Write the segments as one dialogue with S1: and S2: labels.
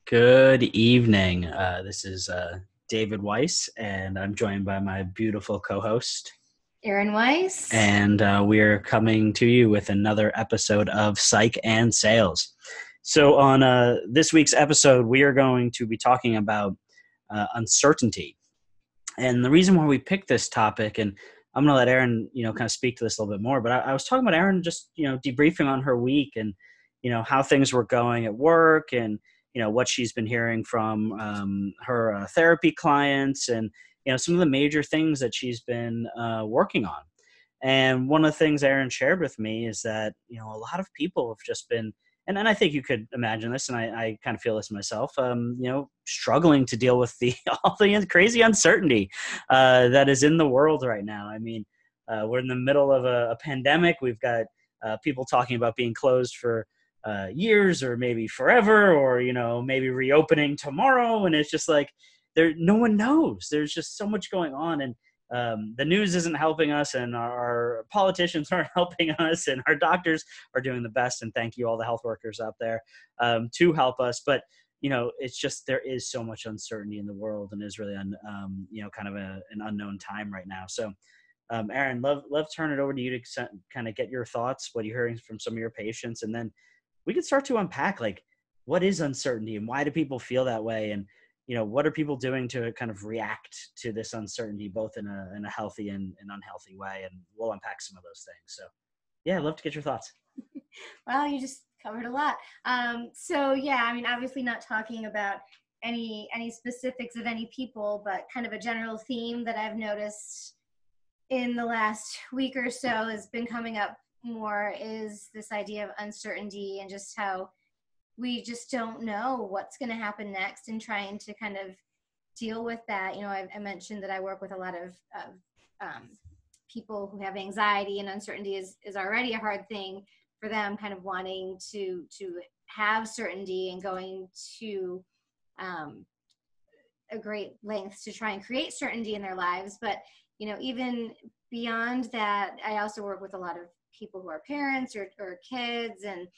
S1: Good evening. This is David Weiss, and I'm joined by my beautiful co-host.
S2: Aaron Weiss.
S1: And we are coming to you with another episode of Psych and Sales. So on this week's episode, we are going to be talking about uncertainty. And the reason why we picked this topic, and I'm going to let Aaron, kind of speak to this a little bit more, but I was talking about Aaron just, debriefing on her week and, how things were going at work and, what she's been hearing from her therapy clients and, some of the major things that she's been working on. And one of the things Aaron shared with me is that, a lot of people have just been, and I think you could imagine this, and I kind of feel this myself, struggling to deal with all the crazy uncertainty that is in the world right now. I mean, we're in the middle of a pandemic. We've got people talking about being closed for years or maybe forever, or, maybe reopening tomorrow. And it's just like, no one knows. There's just so much going on. And the news isn't helping us, and our politicians aren't helping us, and our doctors are doing the best. And thank you all the health workers out there to help us. But, it's just, there is so much uncertainty in the world, and is really, kind of an unknown time right now. So, Aaron, love turn it over to you to kind of get your thoughts, what you're hearing from some of your patients. And then we can start to unpack, like, what is uncertainty and why do people feel that way? And, what are people doing to kind of react to this uncertainty, both in a healthy and an unhealthy way? And we'll unpack some of those things. So yeah, I'd love to get your thoughts.
S2: Well, you just covered a lot. So yeah, I mean, obviously not talking about any specifics of any people, but kind of a general theme that I've noticed in the last week or so has been coming up more is this idea of uncertainty and just how we just don't know what's going to happen next, and trying to kind of deal with that. I mentioned that I work with a lot of people who have anxiety, and uncertainty is already a hard thing for them, kind of wanting to have certainty and going to a great length to try and create certainty in their lives. But, even beyond that, I also work with a lot of people who are parents or kids, and,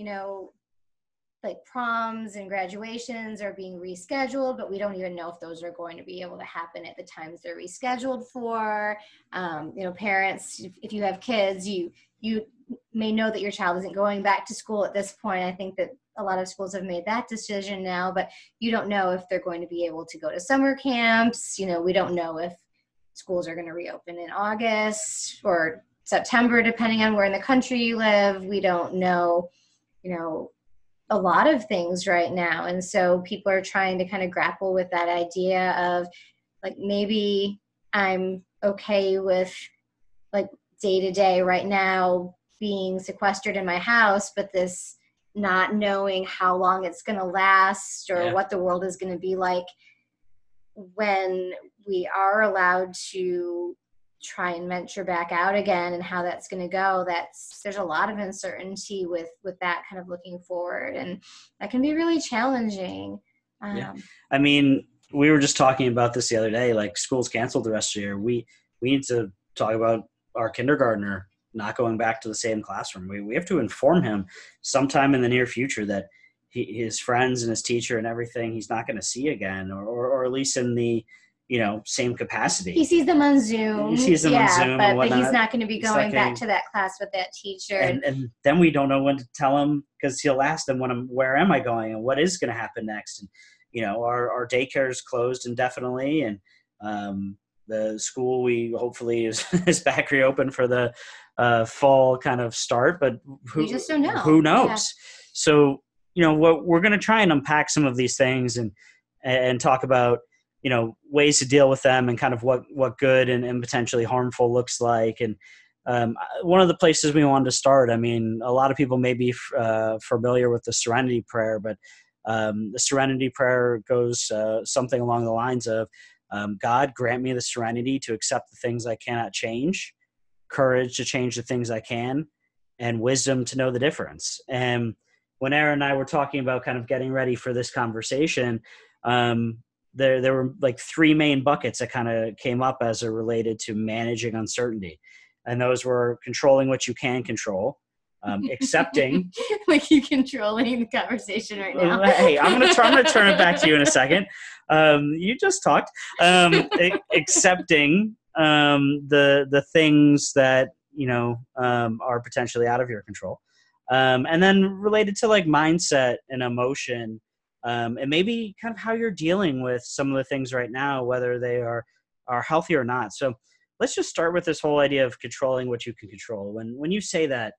S2: like proms and graduations are being rescheduled, but we don't even know if those are going to be able to happen at the times they're rescheduled for. Parents, if you have kids, you may know that your child isn't going back to school at this point. I think that a lot of schools have made that decision now, but you don't know if they're going to be able to go to summer camps. We don't know if schools are going to reopen in August or September, depending on where in the country you live. We don't know, a lot of things right now. And so people are trying to kind of grapple with that idea of, like, maybe I'm okay with, like, day to day right now being sequestered in my house, but this not knowing how long it's going to last, or what the world is going to be like when we are allowed to try and venture back out again, and how that's going to go. There's a lot of uncertainty with that kind of looking forward, and that can be really challenging.
S1: I mean, we were just talking about this the other day, like, school's canceled the rest of the year. We need to talk about our kindergartner not going back to the same classroom. We have to inform him sometime in the near future that his friends and his teacher and everything, he's not going to see again, or at least in the same capacity.
S2: He sees them on Zoom.
S1: He sees them on Zoom,
S2: but he's not going to be going back to that class with that teacher.
S1: And then we don't know when to tell him, because he'll ask them, where am I going, and what is going to happen next? And our daycare is closed indefinitely, and the school we hopefully is back reopened for the fall kind of start, but
S2: we just don't know.
S1: Who knows? Yeah. So we're going to try and unpack some of these things and talk about ways to deal with them, and kind of what good and potentially harmful looks like. And one of the places we wanted to start, I mean, a lot of people may be familiar with the Serenity Prayer, but the Serenity Prayer goes something along the lines of, God, grant me the serenity to accept the things I cannot change, courage to change the things I can, and wisdom to know the difference. And when Aaron and I were talking about kind of getting ready for this conversation, there were like three main buckets that kind of came up as it related to managing uncertainty. And those were controlling what you can control, accepting.
S2: Like you controlling the conversation right now.
S1: Hey, I'm gonna turn it back to you in a second. You just talked. Accepting the things that are potentially out of your control, and then related to like mindset and emotion, and maybe kind of how you're dealing with some of the things right now, whether they are healthy or not. So let's just start with this whole idea of controlling what you can control. When you say that,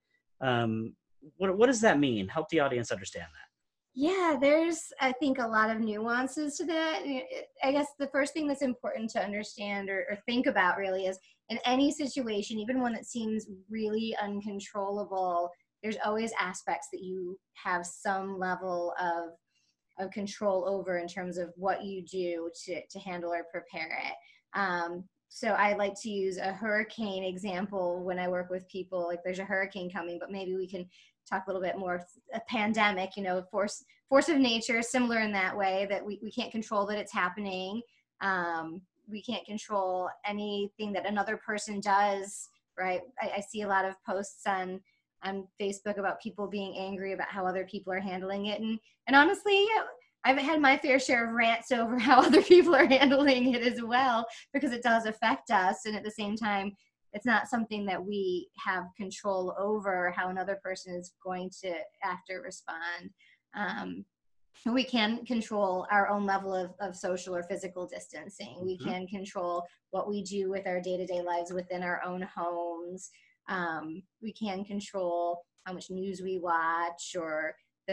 S1: what does that mean? Help the audience understand that.
S2: Yeah, there's, I think, a lot of nuances to that. I guess the first thing that's important to understand or think about really is in any situation, even one that seems really uncontrollable, there's always aspects that you have some level of control over in terms of what you do to handle or prepare it. So I like to use a hurricane example when I work with people. Like there's a hurricane coming, but maybe we can talk a little bit more a pandemic, force of nature, similar in that way that we can't control that it's happening. We can't control anything that another person does, right? I see a lot of posts on Facebook about people being angry about how other people are handling it. And honestly, I've had my fair share of rants over how other people are handling it as well, because it does affect us. And at the same time, it's not something that we have control over, how another person is going to act or respond. We can control our own level of social or physical distancing. We can control what we do with our day-to-day lives within our own homes. We can control how much news we watch, or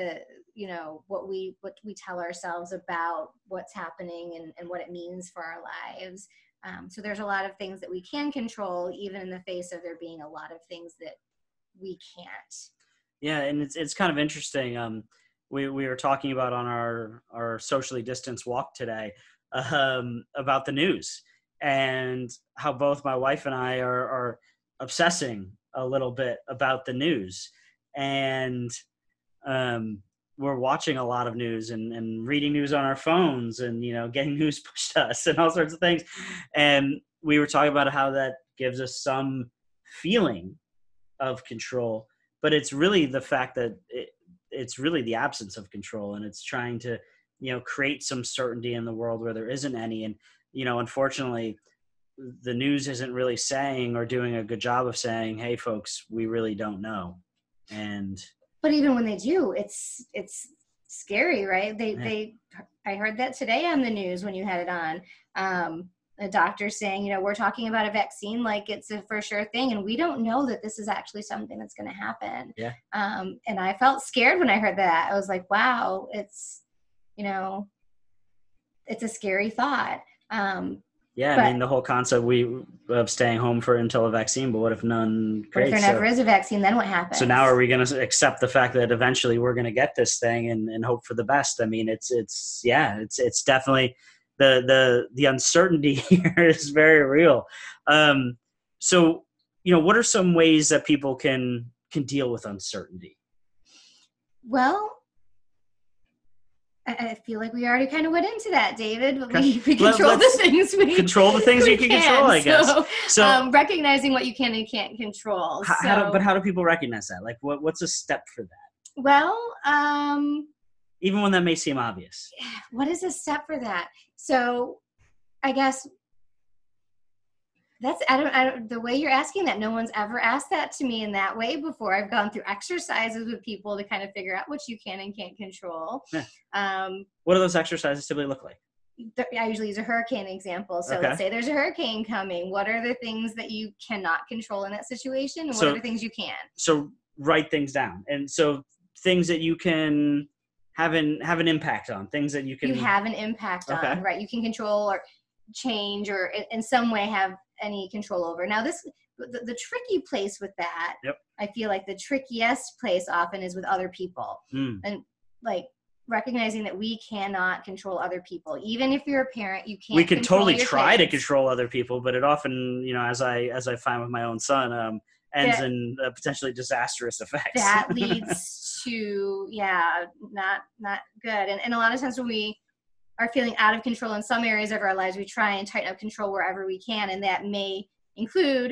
S2: what we tell ourselves about what's happening and what it means for our lives. So there's a lot of things that we can control, even in the face of there being a lot of things that we can't.
S1: Yeah, and it's kind of interesting. We were talking about on our socially distanced walk today about the news, and how both my wife and I are obsessing a little bit about the news, and we're watching a lot of news and reading news on our phones, and getting news pushed to us and all sorts of things. And we were talking about how that gives us some feeling of control, but it's really the fact that it's really the absence of control, and it's trying to create some certainty in the world where there isn't any. And unfortunately, the news isn't really saying or doing a good job of saying, hey folks, we really don't know. But
S2: even when they do, it's scary, right? I heard that today on the news when you had it on. A doctor saying, we're talking about a vaccine like it's a for sure thing, and we don't know that this is actually something that's going to happen.
S1: Yeah.
S2: And I felt scared when I heard that. I was like, wow, it's a scary thought.
S1: Yeah, I mean, the whole concept of staying home until a vaccine, but what if none creates?
S2: What if there never is a vaccine, then what happens?
S1: So now are we going to accept the fact that eventually we're going to get this thing and hope for the best? I mean, it's definitely the uncertainty here is very real. So, what are some ways that people can deal with uncertainty?
S2: Well, I feel like we already kind of went into that, David. But we control the things you can control, I guess. So recognizing what you can and can't control.
S1: But how do people recognize that? Like, what's a step for that?
S2: Well,
S1: even when that may seem obvious.
S2: What is a step for that? So, I guess that's the way you're asking that. No one's ever asked that to me in that way before. I've gone through exercises with people to kind of figure out what you can and can't control.
S1: Yeah. What do those exercises typically look like?
S2: I usually use a hurricane example. So let's say there's a hurricane coming. What are the things that you cannot control in that situation? And what are the things you can?
S1: So write things down. And so things that you can have an impact on, things that you
S2: have an impact on, right? You can control or change or in some way have any control over. Now the tricky place with that, I feel like the trickiest place often is with other people. And like recognizing that we cannot control other people. Even if you're a parent, you can't.
S1: We can totally try to control other people, but it often, as I find with my own son, ends in potentially disastrous effects.
S2: That leads to, not good. And a lot of times when we are feeling out of control in some areas of our lives, we try and tighten up control wherever we can. And that may include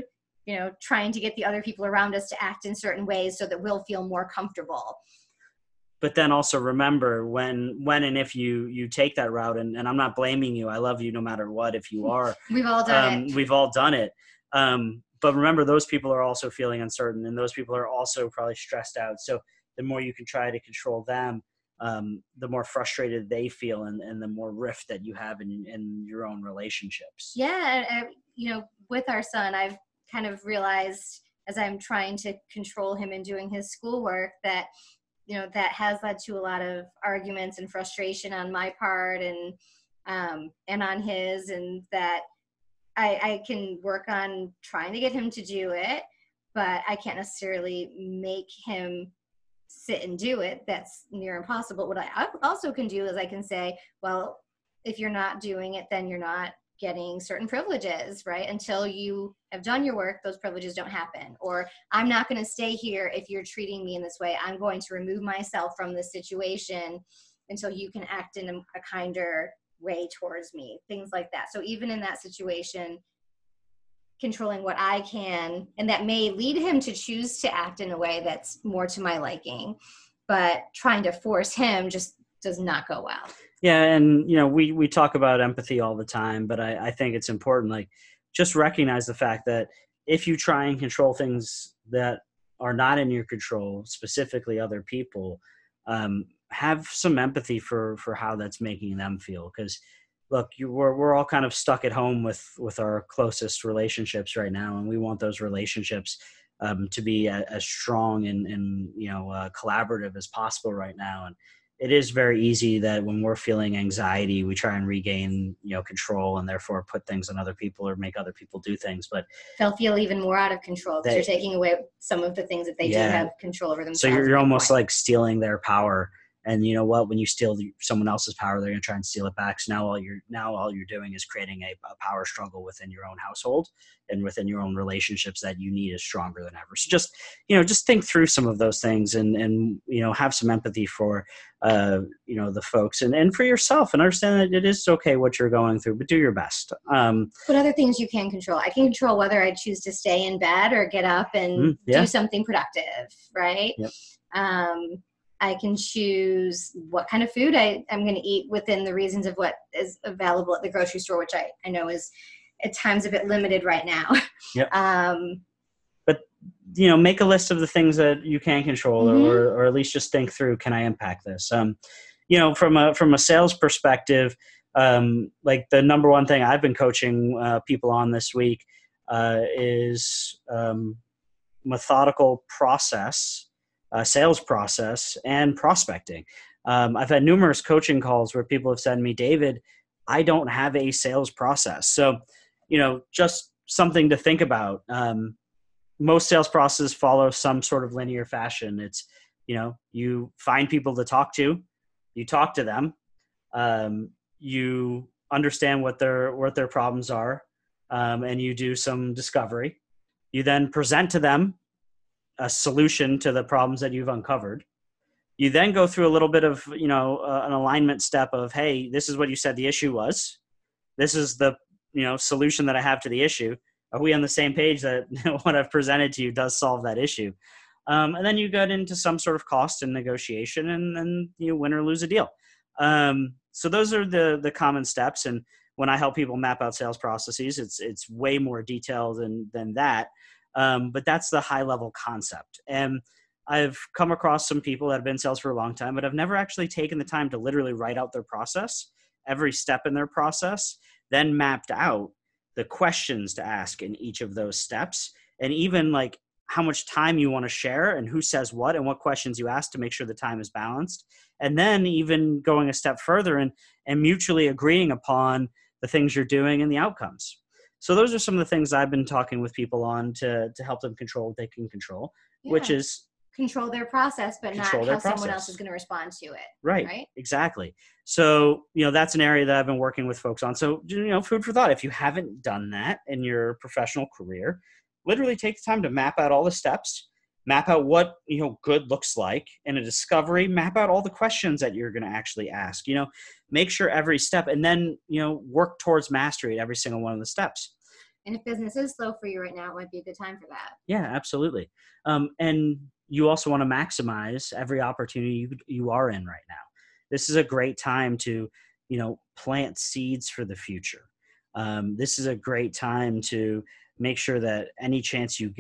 S2: trying to get the other people around us to act in certain ways so that we'll feel more comfortable.
S1: But then also remember when and if you take that route, and I'm not blaming you. I love you no matter what, if you are.
S2: We've all done it.
S1: We've all done it. But remember, those people are also feeling uncertain, and those people are also probably stressed out. So the more you can try to control them, the more frustrated they feel, and the more rift that you have in your own relationships.
S2: Yeah. With our son, I've kind of realized as I'm trying to control him in doing his schoolwork that that has led to a lot of arguments and frustration on my part and on his, and that I can work on trying to get him to do it, but I can't necessarily make him sit and do it. That's near impossible. What I also can do is I can say, well, if you're not doing it, then you're not getting certain privileges, right? Until you have done your work, those privileges don't happen. Or I'm not going to stay here if you're treating me in this way. I'm going to remove myself from this situation until you can act in a kinder way towards me, things like that. So even in that situation, controlling what I can, and that may lead him to choose to act in a way that's more to my liking, but trying to force him just does not go well.
S1: Yeah. And, we talk about empathy all the time, but I think it's important, like, just recognize the fact that if you try and control things that are not in your control, specifically other people, have some empathy for how that's making them feel. Because look, we're all kind of stuck at home with our closest relationships right now, and we want those relationships to be as strong and collaborative as possible right now. And it is very easy that when we're feeling anxiety, we try and regain, control, and therefore put things on other people or make other people do things. But
S2: they'll feel even more out of control because you're taking away some of the things that they do have control over themselves.
S1: So you're almost like stealing their power. And you know what? When you steal someone else's power, they're going to try and steal it back. So now all you're doing is creating a power struggle within your own household and within your own relationships that you need is stronger than ever. So just think through some of those things and have some empathy for the folks and for yourself, and understand that it is okay what you're going through, but do your best.
S2: But other things you can control. I can control whether I choose to stay in bed or get up and do something productive, right?
S1: Yep.
S2: I can choose what kind of food I'm going to eat within the reasons of what is available at the grocery store, which I know is at times a bit limited right now.
S1: Yep. But make a list of the things that you can control, or at least just think through, can I impact this? From a sales perspective, like the number one thing I've been coaching people on this week is methodical process. Sales process and prospecting. I've had numerous coaching calls where people have said to me, David, I don't have a sales process. So, just something to think about. Most sales processes follow some sort of linear fashion. It's, you find people to talk to, you talk to them, you understand what their problems are, and you do some discovery. You then present to them a solution to the problems that you've uncovered. You then go through a little bit of, an alignment step of, hey, this is what you said the issue was. This is the, solution that I have to the issue. Are we on the same page that what I've presented to you does solve that issue? And then you get into some sort of cost and negotiation, and then you win or lose a deal. So those are the common steps. And when I help people map out sales processes, it's way more detailed than that. But that's the high level concept. And I've come across some people that have been in sales for a long time, but I've never actually taken the time to literally write out their process, every step in their process, then mapped out the questions to ask in each of those steps, and even like how much time you want to share and who says what and what questions you ask to make sure the time is balanced. And then even going a step further and mutually agreeing upon the things you're doing and the outcomes. So those are some of the things I've been talking with people on to help them control what they can control, which is
S2: control their process, but not how someone else is going to respond to it.
S1: Right. Exactly. So, that's an area that I've been working with folks on. So, food for thought. If you haven't done that in your professional career, literally take the time to map out all the steps, map out what, good looks like in a discovery, map out all the questions that you're going to actually ask, make sure every step, and then, work towards mastery at every single one of the steps.
S2: And if business is slow for you right now, it might be a good time for that.
S1: Yeah, absolutely. And you also want to maximize every opportunity you are in right now. This is a great time to, plant seeds for the future. This is a great time to make sure that any chance you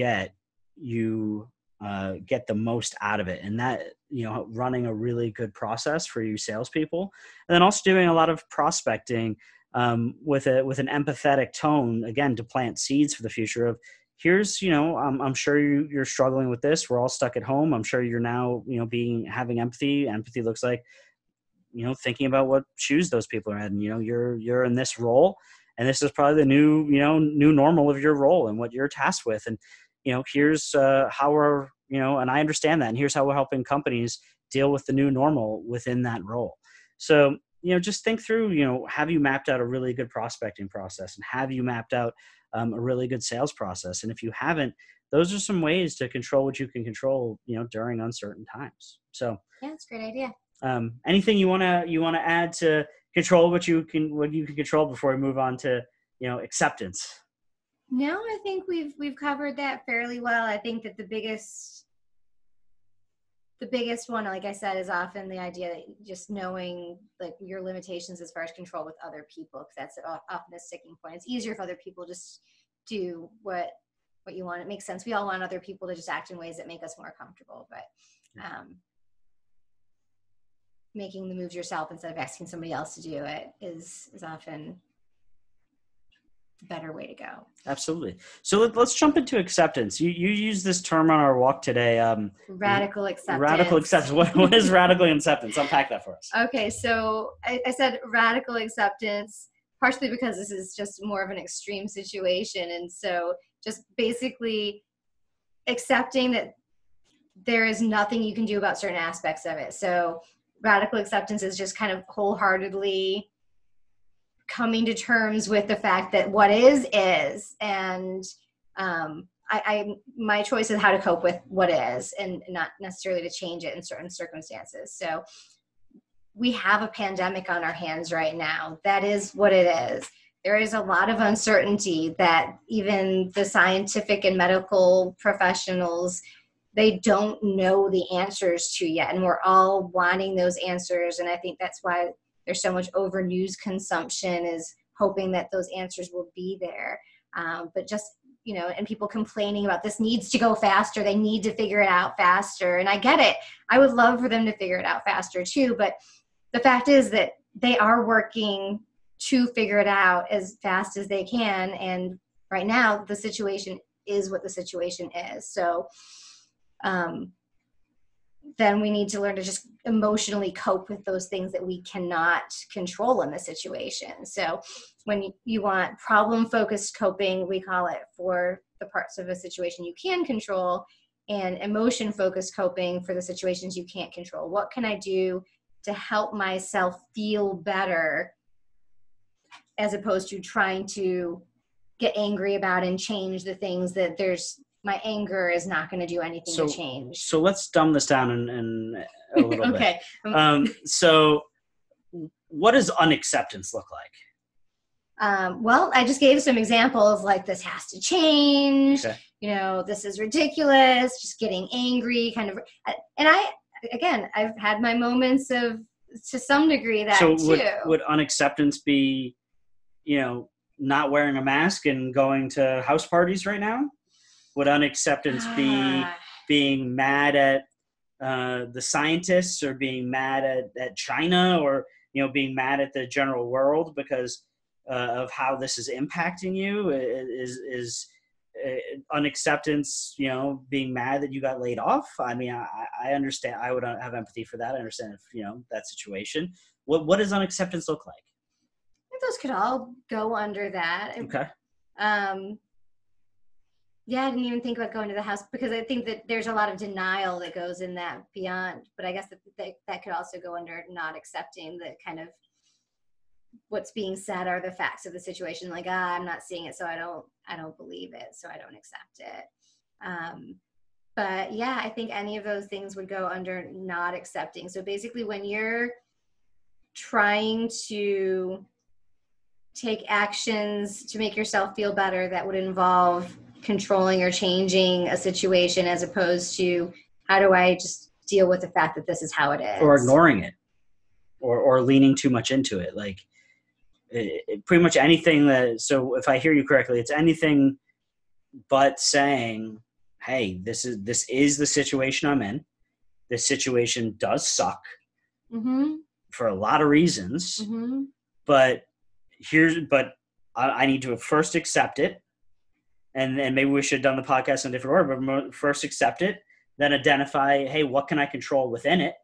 S1: get the most out of it. And that, running a really good process for you salespeople, and then also doing a lot of prospecting with an empathetic tone, again, to plant seeds for the future of, here's, I'm sure you're struggling with this. We're all stuck at home. I'm sure you're now, having empathy. Empathy looks like, thinking about what shoes those people are in. You're in this role, and this is probably the new normal of your role and what you're tasked with. And, here's how we're, and I understand that. And here's how we're helping companies deal with the new normal within that role. So, just think through, have you mapped out a really good prospecting process, and have you mapped out a really good sales process? And if you haven't, those are some ways to control what you can control, during uncertain times. So
S2: yeah, it's a great idea.
S1: Anything you want to add to control what you can control before we move on to, acceptance?
S2: No, I think we've covered that fairly well. I think that the biggest one, like I said, is often the idea that just knowing like your limitations as far as control with other people, because that's often a sticking point. It's easier if other people just do what you want. It makes sense. We all want other people to just act in ways that make us more comfortable, but making the moves yourself instead of asking somebody else to do it is often the better way to go.
S1: Absolutely. So let's jump into acceptance. You used this term on our walk today.
S2: Radical acceptance.
S1: Radical acceptance. What is radical acceptance? Unpack that for us.
S2: Okay, so I said radical acceptance partially because this is just more of an extreme situation, and so just basically accepting that there is nothing you can do about certain aspects of it. So radical acceptance is just kind of wholeheartedly coming to terms with the fact that what is, and my choice is how to cope with what is, and not necessarily to change it in certain circumstances. So we have a pandemic on our hands right now. That is what it is. There is a lot of uncertainty that even the scientific and medical professionals, they don't know the answers to yet. And we're all wanting those answers. And I think that's why there's so much over news consumption, is hoping that those answers will be there. But just, and people complaining about this needs to go faster. They need to figure it out faster. And I get it. I would love for them to figure it out faster too. But the fact is that they are working to figure it out as fast as they can. And right now the situation is what the situation is. So then we need to learn to just emotionally cope with those things that we cannot control in the situation. So when you want problem-focused coping, we call it, for the parts of a situation you can control, and emotion-focused coping for the situations you can't control. What can I do to help myself feel better, as opposed to trying to get angry about and change the things that my anger is not going to do anything to change.
S1: So let's dumb this down in a little bit.
S2: Okay.
S1: So what does unacceptance look like?
S2: Well, I just gave some examples like this has to change,
S1: okay.
S2: This is ridiculous, just getting angry kind of. And I've had my moments of, to some degree, that
S1: too.
S2: So
S1: would unacceptance be, not wearing a mask and going to house parties right now? Would unacceptance be being mad at the scientists, or being mad at China, or being mad at the general world because of how this is impacting you? Is unacceptance, being mad that you got laid off? I mean, I understand. I would have empathy for that. I understand if that situation. What does unacceptance look like?
S2: I think those could all go under that.
S1: Okay.
S2: Yeah, I didn't even think about going to the house, because I think that there's a lot of denial that goes in that beyond. But I guess that could also go under not accepting the kind of what's being said are the facts of the situation. Like, I'm not seeing it, so I don't believe it, so I don't accept it. But yeah, I think any of those things would go under not accepting. So basically, when you're trying to take actions to make yourself feel better that would involve controlling or changing a situation, as opposed to how do I just deal with the fact that this is how it is,
S1: or ignoring it, or leaning too much into it. Like pretty much anything that, so if I hear you correctly, it's anything but saying, hey, this is the situation I'm in. This situation does suck for a lot of reasons, but I need to first accept it. And maybe we should have done the podcast in a different order, but first accept it, then identify, hey, what can I control within it?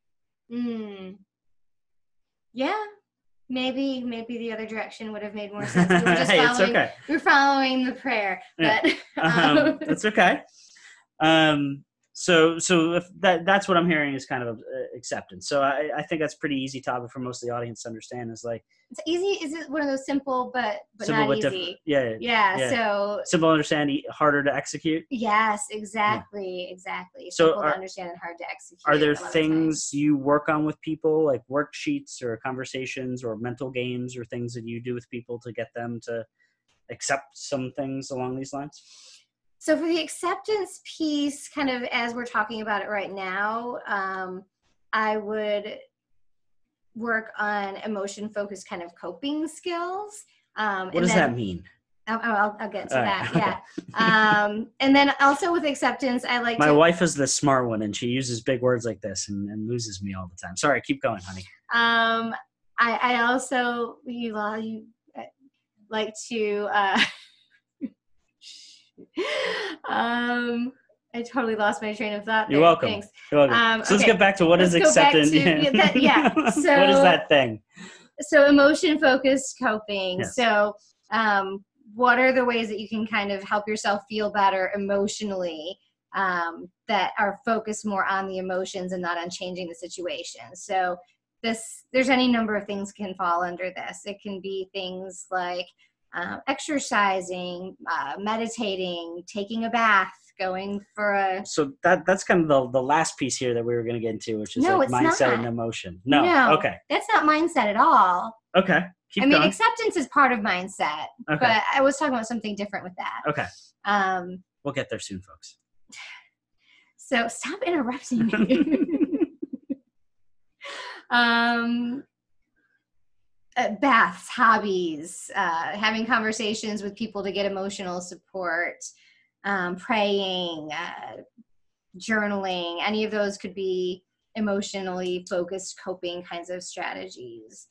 S2: Yeah. Maybe the other direction would have made more sense. We were just
S1: hey, it's okay.
S2: We're following the prayer, but
S1: that's okay. So if that's what I'm hearing is kind of acceptance. So I think that's pretty easy topic for most of the audience to understand. Is like,
S2: it's easy. Is it one of those simple but
S1: simple
S2: not
S1: but
S2: easy?
S1: Yeah.
S2: So
S1: simple to understand, harder to execute.
S2: Yes, exactly.
S1: So
S2: simple to understand and hard to execute.
S1: Are there things you work on with people, like worksheets or conversations or mental games or things that you do with people to get them to accept some things along these lines?
S2: So for the acceptance piece, kind of as we're talking about it right now, I would work on emotion-focused kind of coping skills.
S1: What does that mean?
S2: I'll get to that. Yeah. And then also with acceptance, I like
S1: my wife is the smart one, and she uses big words like this and loses me all the time. Sorry, keep going, honey.
S2: I also you like to. I totally lost my train of thought there.
S1: You're welcome.
S2: Thanks.
S1: You're welcome. So let's get back to what is acceptance.
S2: So
S1: what is that thing?
S2: So emotion-focused coping.
S1: Yes.
S2: So what are the ways that you can kind of help yourself feel better emotionally, that are focused more on the emotions and not on changing the situation? So there's any number of things can fall under this. It can be things like exercising, meditating, taking a bath, going for a...
S1: So that's kind of the last piece here that we were going to get into, which is like mindset and emotion. No. Okay.
S2: That's not mindset at all.
S1: Okay. Keep going.
S2: Acceptance is part of mindset, but I was talking about something different with that.
S1: Okay. We'll get there soon, folks.
S2: So stop interrupting me. Baths, hobbies, having conversations with people to get emotional support, praying, journaling, any of those could be emotionally focused coping kinds of strategies.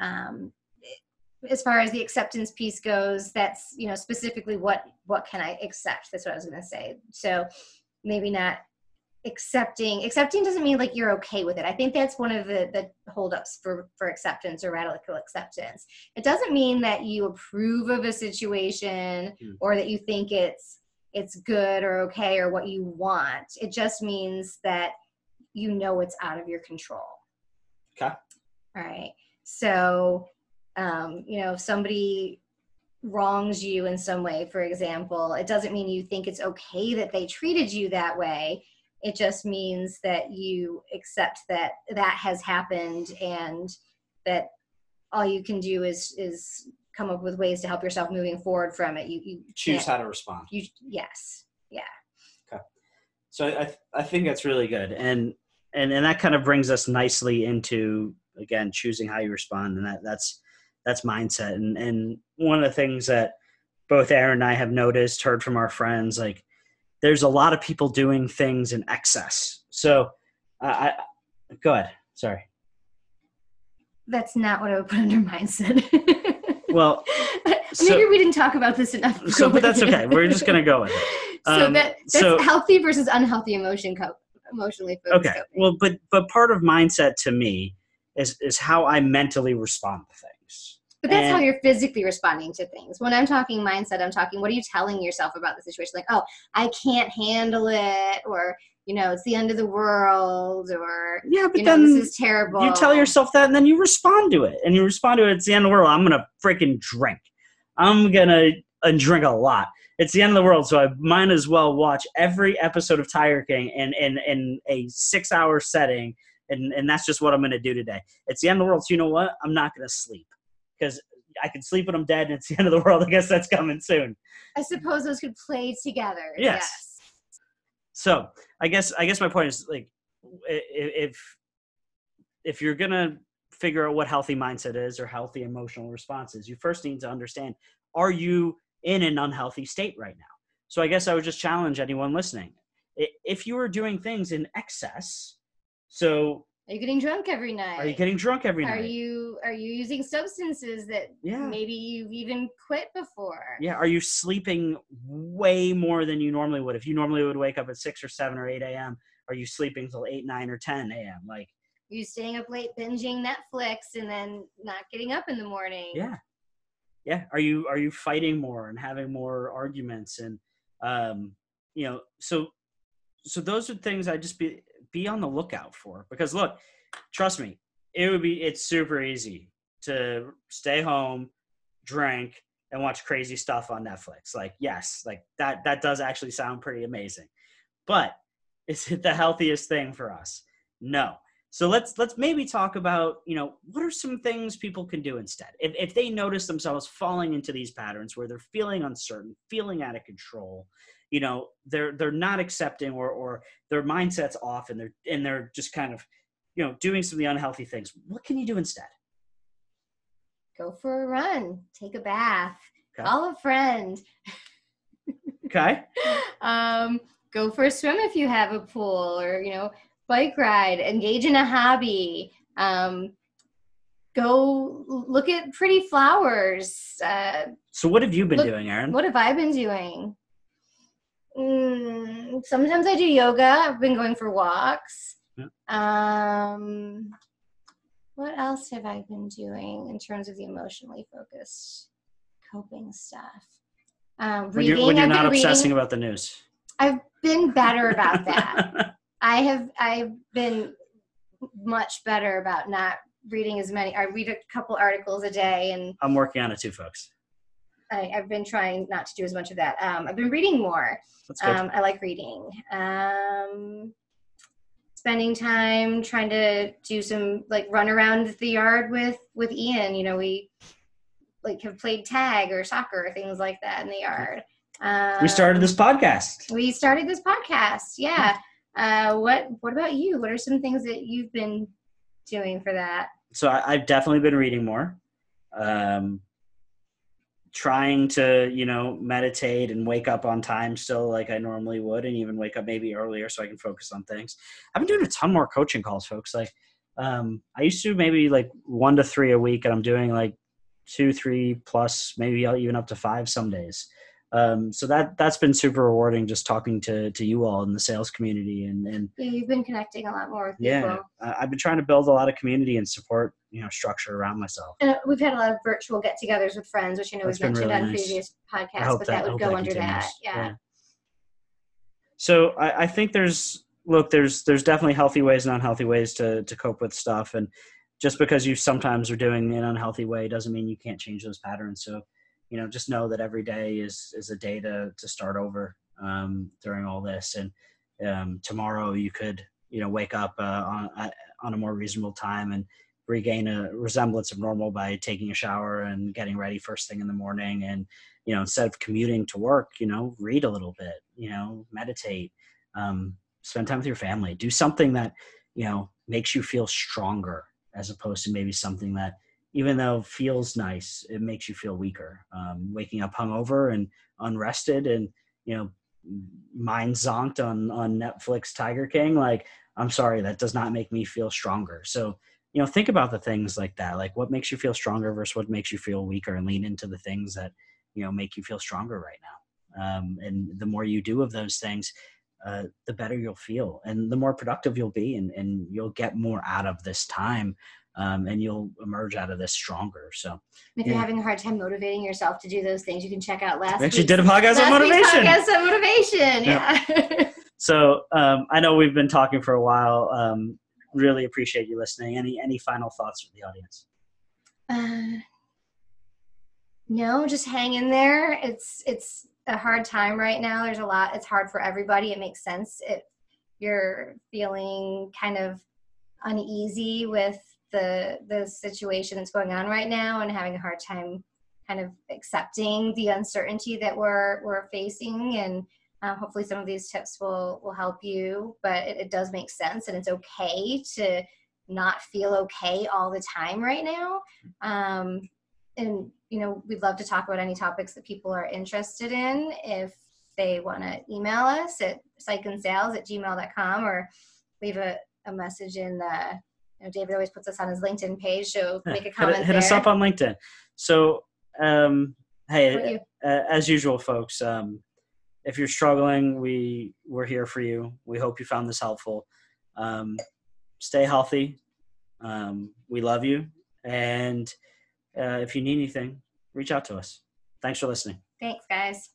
S2: As far as the acceptance piece goes, that's, specifically what can I accept? That's what I was going to say. So maybe not accepting doesn't mean like you're okay with it. I think that's one of the holdups for acceptance or radical acceptance. It doesn't mean that you approve of a situation or that you think it's good or okay or what you want. It just means that it's out of your control.
S1: Okay.
S2: All right. So, if somebody wrongs you in some way, for example, it doesn't mean you think it's okay that they treated you that way. It just means that you accept that has happened and that all you can do is come up with ways to help yourself moving forward from it. You
S1: choose how to respond.
S2: Yes. Yeah.
S1: Okay. So I think that's really good. And that kind of brings us nicely into, again, choosing how you respond. And that's mindset. And one of the things that both Aaron and I have noticed, heard from our friends, like, there's a lot of people doing things in excess. So go ahead. Sorry.
S2: That's not what I would put under mindset.
S1: Well,
S2: maybe we didn't talk about this enough.
S1: But that's okay. We're just going to go with it.
S2: That's healthy versus unhealthy emotionally focused.
S1: Okay.
S2: Coping.
S1: Well, but part of mindset to me is how I mentally respond to things.
S2: But that's how you're physically responding to things. When I'm talking mindset, I'm talking, what are you telling yourself about the situation? Like, oh, I can't handle it, or, it's the end of the world, or, then this is terrible.
S1: You tell yourself that, and then you respond to it. And you respond to it, it's the end of the world. I'm going to freaking drink. I'm going to drink a lot. It's the end of the world, so I might as well watch every episode of Tiger King in a 6-hour setting, and that's just what I'm going to do today. It's the end of the world, so you know what? I'm not going to sleep. Because I can sleep when I'm dead and it's the end of the world. I guess that's coming soon.
S2: I suppose those could play together.
S1: Yes. So I guess my point is, like, if you're going to figure out what healthy mindset is or healthy emotional responses, you first need to understand, are you in an unhealthy state right now? So I guess I would just challenge anyone listening. If you are doing things in excess, so
S2: are you getting drunk every night?
S1: Are you getting drunk every night?
S2: Are you using substances that maybe you've even quit before?
S1: Yeah. Are you sleeping way more than you normally would? If you normally would wake up at 6 or 7 or 8 a.m., are you sleeping till 8, 9, or 10 a.m.? Like,
S2: you staying up late binging Netflix and then not getting up in the morning?
S1: Yeah. Yeah. Are you fighting more and having more arguments? And so those are things I just be on the lookout for, because look, trust me, it's super easy to stay home, drink, and watch crazy stuff on Netflix. Like, yes, like that does actually sound pretty amazing, but is it the healthiest thing for us? No. So let's maybe talk about, what are some things people can do instead if they notice themselves falling into these patterns where they're feeling uncertain, feeling out of control, they're not accepting, or their mindset's off, and they're just kind of, doing some of the unhealthy things. What can you do instead?
S2: Go for a run, take a bath,
S1: okay.
S2: Call a friend.
S1: Okay.
S2: Go for a swim if you have a pool, or, bike ride, engage in a hobby, go look at pretty flowers.
S1: So what have you been doing, Erin?
S2: What have I been doing? Sometimes I do yoga. I've been going for walks. Yeah. What else have I been doing in terms of the emotionally focused coping stuff? Reading.
S1: When you're not obsessing about the news.
S2: I've been better about that. I've been much better about not reading as many. I read a couple articles a day, and
S1: I'm working on it too, folks.
S2: I've been trying not to do as much of that. I've been reading more.
S1: That's good.
S2: I like reading. Spending time trying to do some run around the yard with Ian. We have played tag or soccer or things like that in the yard.
S1: We started this podcast.
S2: Yeah. What about you? What are some things that you've been doing for that?
S1: So I've definitely been reading more, trying to, meditate and wake up on time still like I normally would, and even wake up maybe earlier so I can focus on things. I've been doing a ton more coaching calls, folks. Like, I used to maybe 1 to 3 a week, and I'm doing 2, 3 plus, maybe even up to 5 some days. So that's been super rewarding, just talking to you all in the sales community, and
S2: yeah, you've been connecting a lot more with people.
S1: Yeah, I've been trying to build a lot of community and support, structure around myself.
S2: And we've had a lot of virtual get-togethers with friends, which I know we've mentioned
S1: really
S2: on
S1: nice.
S2: previous podcasts, but that would go under that. Yeah.
S1: So I think there's definitely healthy ways and unhealthy ways to cope with stuff, and just because you sometimes are doing an unhealthy way doesn't mean you can't change those patterns. So, just know that every day is a day to start over during all this. And tomorrow you could, wake up on a more reasonable time and regain a resemblance of normal by taking a shower and getting ready first thing in the morning. And, instead of commuting to work, read a little bit, meditate, spend time with your family, do something that, makes you feel stronger, as opposed to maybe something that, even though feels nice, it makes you feel weaker. Waking up hungover and unrested and, mind zonked on Netflix Tiger King. I'm sorry, that does not make me feel stronger. So, think about the things like that, what makes you feel stronger versus what makes you feel weaker, and lean into the things that, make you feel stronger right now. And the more you do of those things, the better you'll feel, and the more productive you'll be, and you'll get more out of this time. And you'll emerge out of this stronger. So
S2: if you're having a hard time motivating yourself to do those things, you can check out last
S1: week's did a podcast on motivation.
S2: Yeah.
S1: So I know we've been talking for a while. Really appreciate you listening. Any final thoughts for the audience?
S2: No, just hang in there. It's a hard time right now. There's a lot. It's hard for everybody. It makes sense. You're feeling kind of uneasy with the situation that's going on right now and having a hard time kind of accepting the uncertainty that we're facing. And hopefully some of these tips will help you, but it does make sense, and it's okay to not feel okay all the time right now. And, we'd love to talk about any topics that people are interested in. If they want to email us at psychandsales@gmail.com, or leave a message in David always puts us on his LinkedIn page, so make a comment
S1: hit us up on LinkedIn. So, hey, as usual, folks, if you're struggling, we're here for you. We hope you found this helpful. Stay healthy. We love you. And if you need anything, reach out to us. Thanks for listening.
S2: Thanks, guys.